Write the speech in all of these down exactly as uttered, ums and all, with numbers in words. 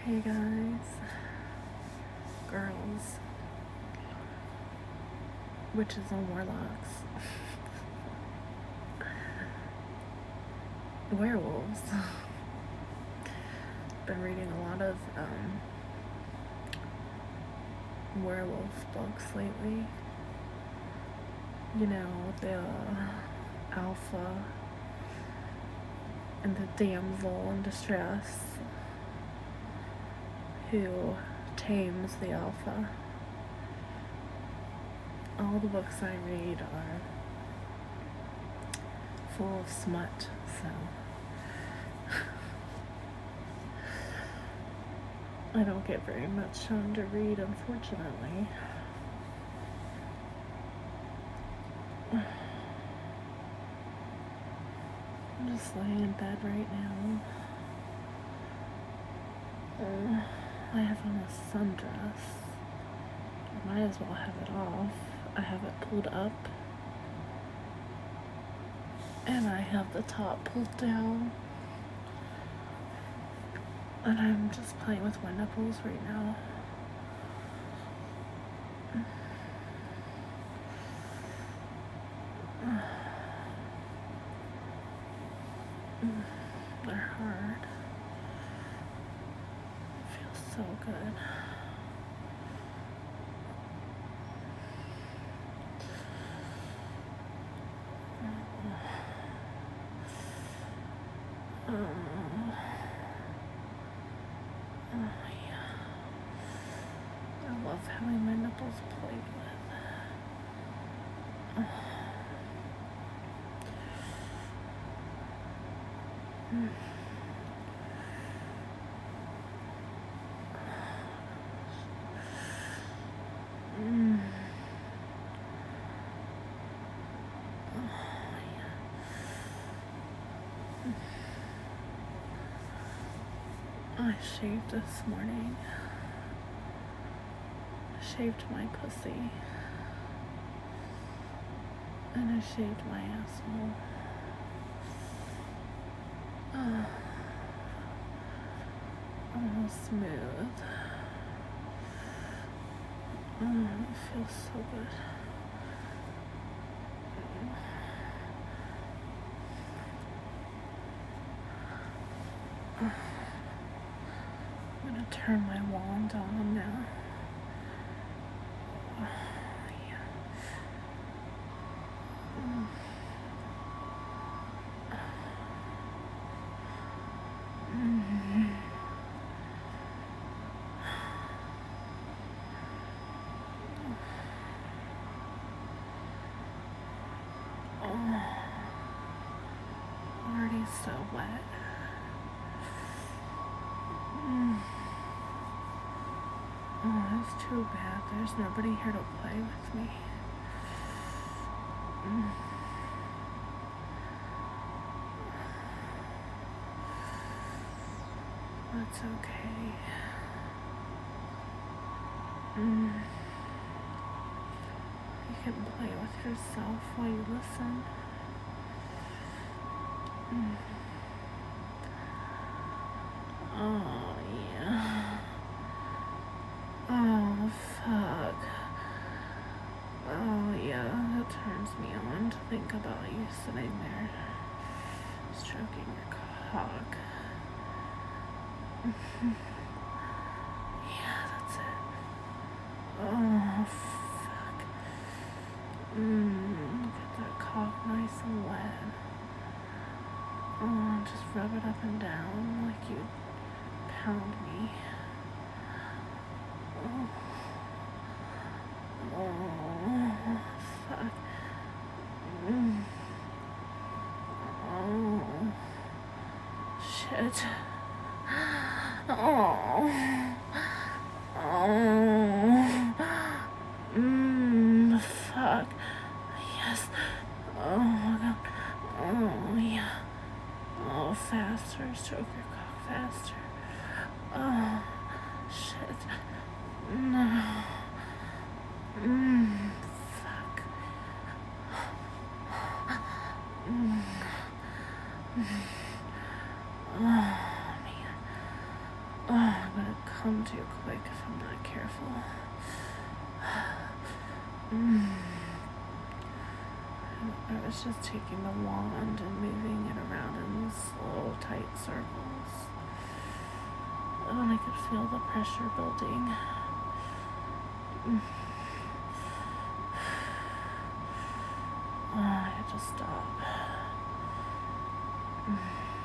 Hey guys, girls, witches and warlocks, werewolves. Been reading a lot of um, werewolf books lately. You know, the uh, alpha and the damsel in distress who tames the alpha. All the books I read are full of smut, so I don't get very much time to read, unfortunately. I'm just laying in bed right now. Uh, I have on a sundress. I might as well have it off. I have it pulled up. And I have the top pulled down. And I'm just playing with my nipples right now. They're hard. It feels so good. Oh, oh yeah. I love having my nipples played with. Oh. Mm. Mm. Oh, yeah. I shaved this morning. I shaved my pussy. And I shaved my asshole. Oh, almost smooth. Oh, it feels so good. I'm gonna turn my wand on now. Oh, yeah. Mm. Mm. Oh, already so wet. Mm. Oh, that's too bad. There's nobody here to play with me. Mm. That's okay. Mm. You can play with yourself while you listen. Mm. Oh, yeah. Oh, fuck. Oh, yeah, that turns me on to think about you sitting there stroking your cock. Yeah, that's it. Oh, fuck. Mmm, get that cock nice and wet. Oh, just rub it up and down like you pound me. Oh. Oh, fuck. Mm. Oh, shit. Oh. Oh. Mmm, fuck. Yes. Oh, my God. Oh, yeah. Oh, faster. Stroke your cock faster. Oh, shit. No. Mmm, fuck. Mm. Mm. Oh, man. Oh, I'm gonna too quick if I'm not careful. Mm. I was just taking the wand and moving it around in these little tight circles. Oh, and I could feel the pressure building. Mm. Oh, I had to stop. Mm.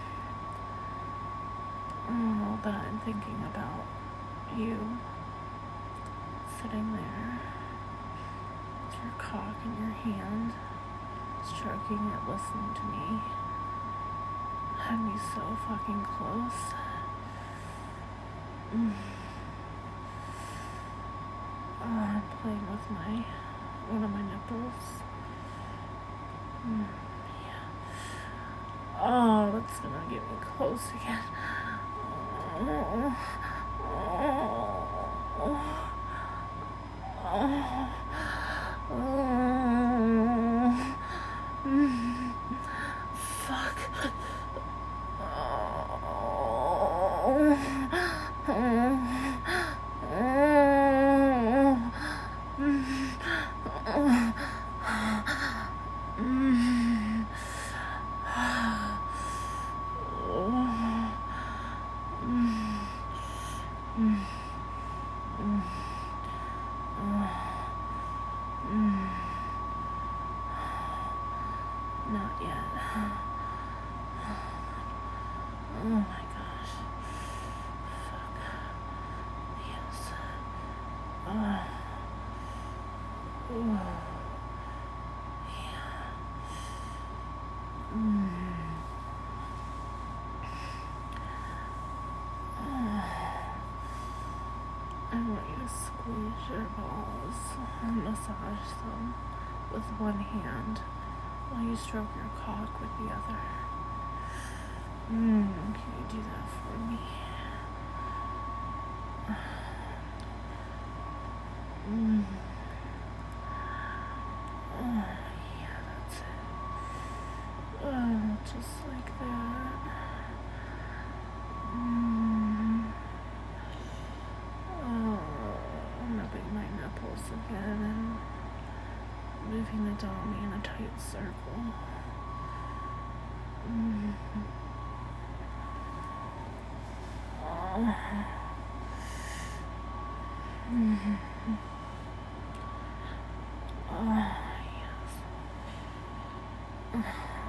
Oh, but I'm thinking about you sitting there with your cock in your hand, stroking it, listening to me. Had me so fucking close. Mm. Oh, I'm playing with my one of my nipples. Mm. Yeah. Oh, that's gonna get me close again. Oh. Oh. Oh. Oh. Mm. Fuck. Oh. Oh. Not yet. Oh my gosh. Fuck. Yes. Oh. Ooh. Yeah. Mm. Oh. I want you to squeeze your balls and massage them with one hand while you stroke your cock with the other. Mm, can you do that for me? Mm. Oh, yeah, that's it. Oh, just like that. Mm. Oh, I'm rubbing my nipples again and moving the dummy in a tight circle. Mm. Oh. Mm. Oh, yes. Oh,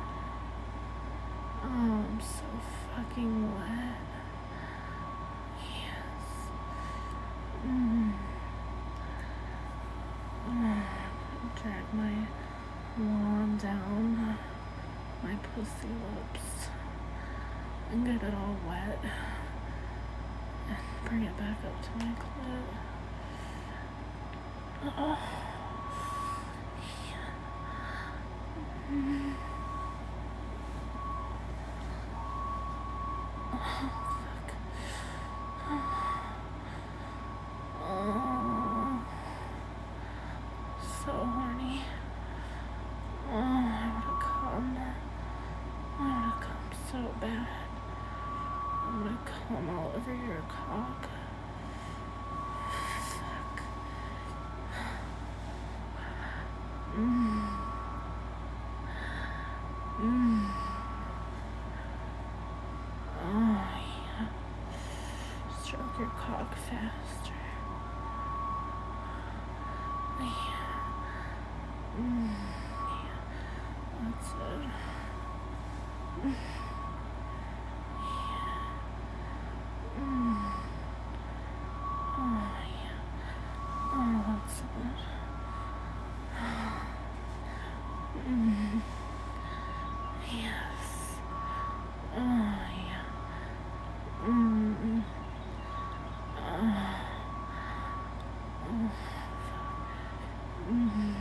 I'm so fucking wet. Yes. Mm. Oh, drag my wand down my pussy lips and get it all wet and bring it back up to my clit. Oh. Yeah. Mm. Oh, fuck. Oh. So horny. Oh, I wanna come. I wanna come so bad. I'm gonna come all over your cock. Fuck. Mm. Mm. Oh, yeah. Stroke your cock faster. Yeah. Mm. Yeah. That's it. Mm. Yeah. Mm. Oh, yeah. Oh, that's it. Mm. Yes. Oh, yeah. Mm. Oh. Oh. Mm.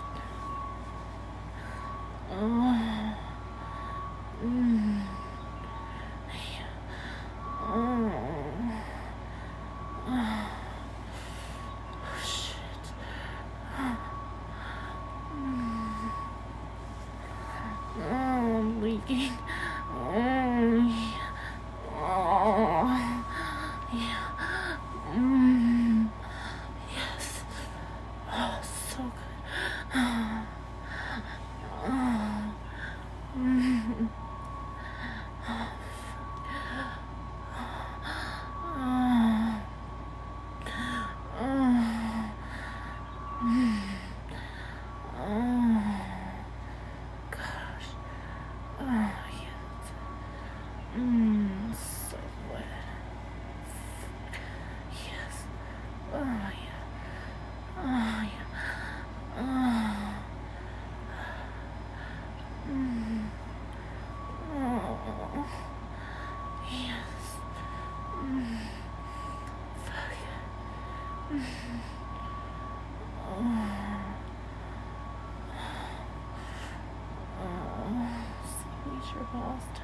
Oh. Mm. Yeah. Oh. Oh. Shit. Mm. Oh, I'm leaking. Oh, yeah. Oh, yeah. Mm. your balls tight.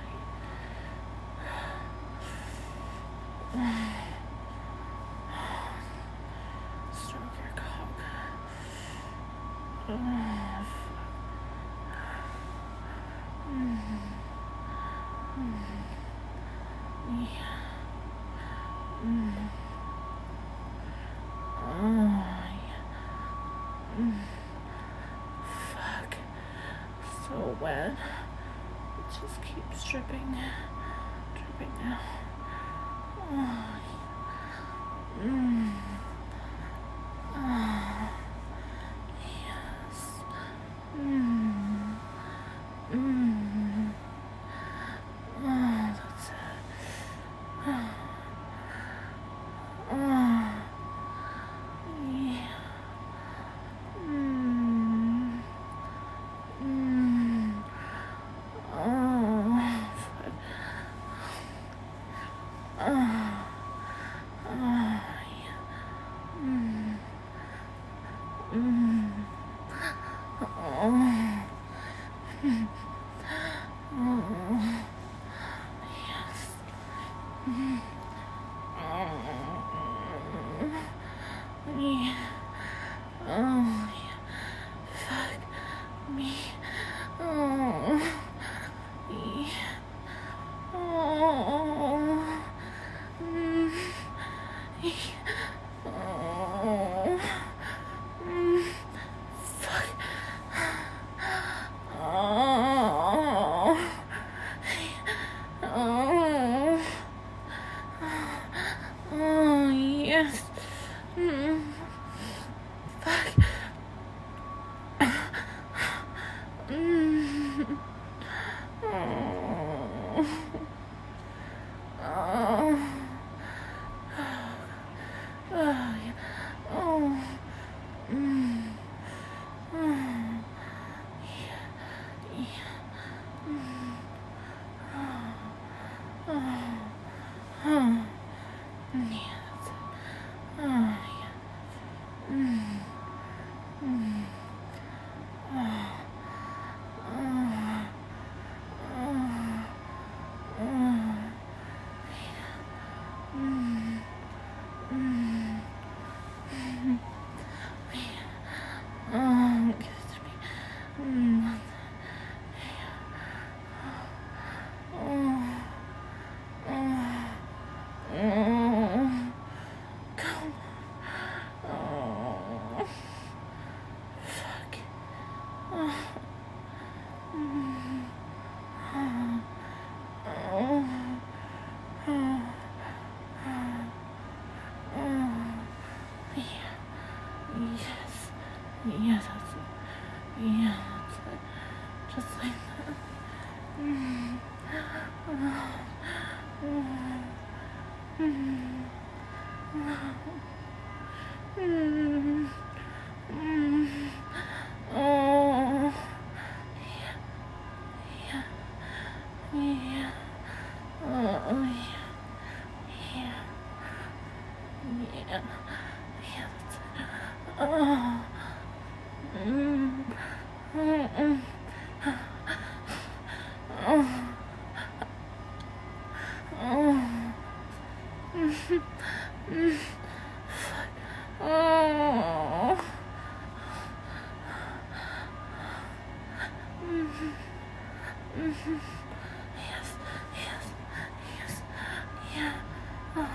Stroke your cock. Oh, mm. Mm. Yeah. Mm. Oh, yeah. Mm. Fuck. So wet. It just keeps dripping. Dripping now. Oh. Mm. Oh. Yes. Mm. Mm. Oh, that's it. Oh. Oh. Yeah. Mm. Mm. Oh. Oh. Oh. Yeah. Mm. Mm. Oh. Oh. Yes. Mm. Oh. Yeah. Oh. Yeah. Fuck me. Oh. Yeah. Oh. Mm. Yeah. Oh. Mm. Fuck. Oh. Oh. Oh, yes. Mm. Fuck. Mm. Oh. Oh. Oh, yeah. Oh. Mm. Oh. Yeah. Yeah. Mm. Oh. Oh. Oh. Yeah, that's it. Oh, yeah. Mm. Mm. Oh. Oh. Oh. Oh. Mm. Mm. Mm. Oh, give it to me. Mm. Oh. Oh. Oh. Come on. Oh. Fuck. Oh. Mm. Oh. Oh. Oh. Oh. Yeah. Yes. Yeah, that's it. Yeah, that's it. Just like that. Mm. Oh. Oh. Mm. Mm. Mm. Oh. Yeah. Yeah. Yeah. Oh, yeah. Yeah. Yeah. Yeah, that's it. Oh. Mm. Mm. Oh. Oh. Mm. Mm. Oh. Mm. Mm. Yes. Yes. Yes. Yeah. Oh.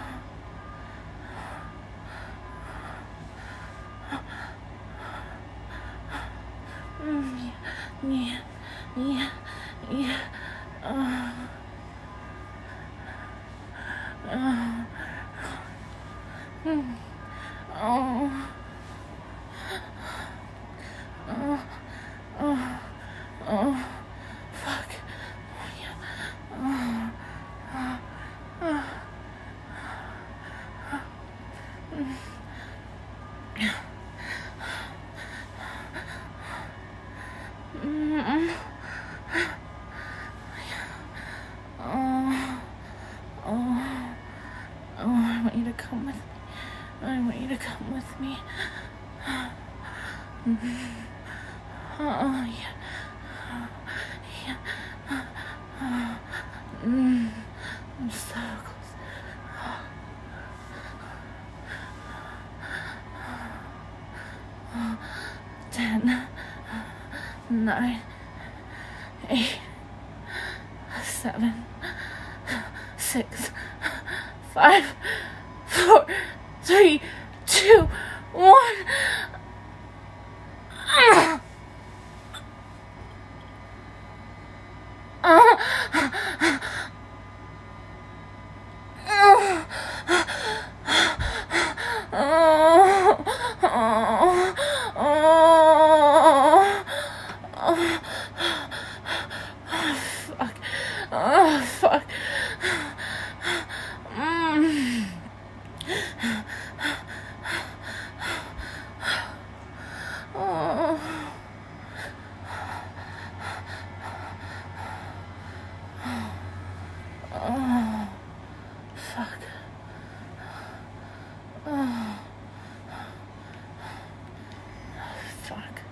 Mm. Yeah. Yeah. Yeah. Oh. Oh. Mm. Oh. Oh. Oh. Oh. Fuck. Yeah. Oh. Oh. Oh. Mm. Mm. Oh. Oh. Oh, I want you to come with me. I want you to come with me. Oh, yeah. Yeah. nine, eight, seven, six, five, four, three, two, one. Oh, fuck. Mm. Oh. Oh. Fuck. Oh. Fuck.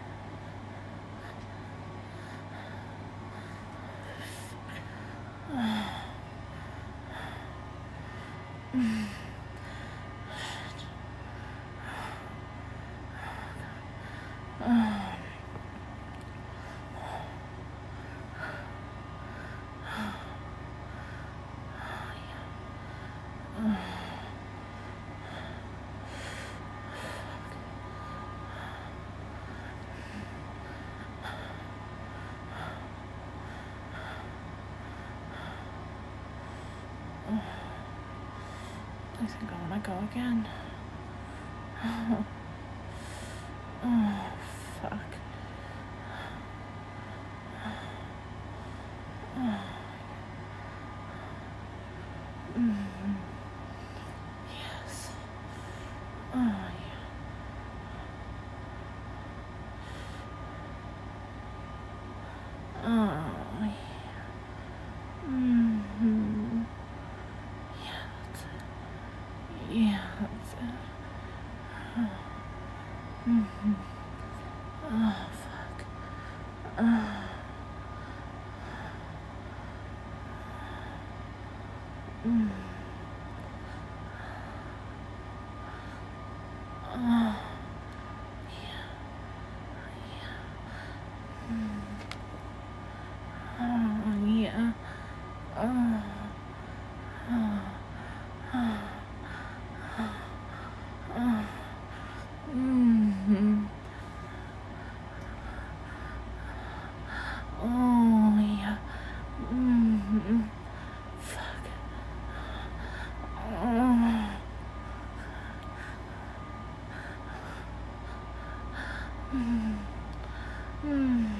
I think I want to go again. Oh, oh fuck. Oh. Mm-hmm. Yes. Oh, yeah. Oh, yeah. Mm-hmm. Yeah, that's it. Yeah, that's it. Oh. Mm-hmm. Oh, fuck. Oh. Mm. Oh. Yeah. Yeah. Mm. Oh, yeah. Oh. Oh. Oh. Oh. Mm-hmm. Oh, yeah. Mm-hmm. Fuck. Oh. Mm. Mm.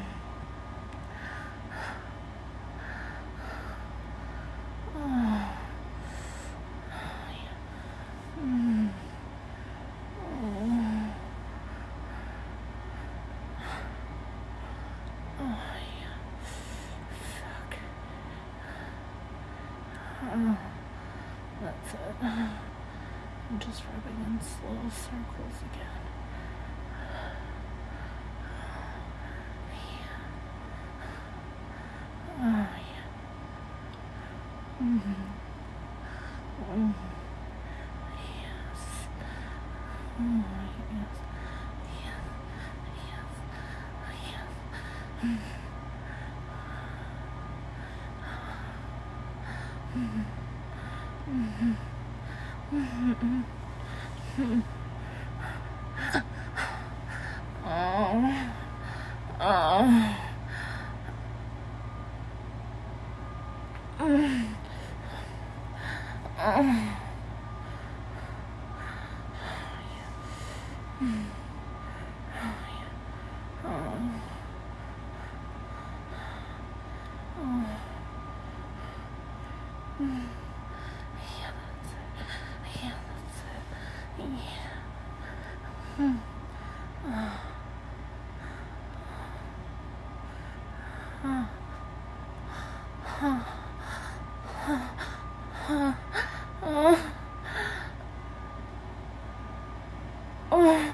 Oh. Mm. Oh. Oh, yeah. Fuck. Oh. That's it. I'm just rubbing in slow circles again. Yeah. Oh, yeah. Mm-hmm. Mm-hmm. Yes. Oh, yes. Yes. Yes. Yes. Mm-hmm. Mm-hmm. Mm-hmm. Mm-hmm. Oh. Oh. Mm. Oh. Mm. Oh. Oh. Mm. Yeah, that's it. Yeah, that's it. Yeah. Mm. Oh. Oh. Oh. Oh. Oh. Oh.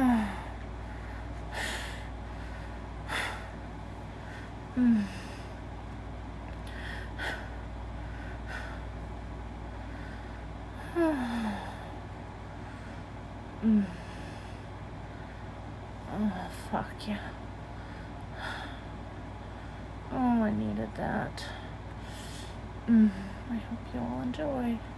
mm. mm. Oh, fuck yeah. Oh, I needed that. Mm. I hope you all enjoy.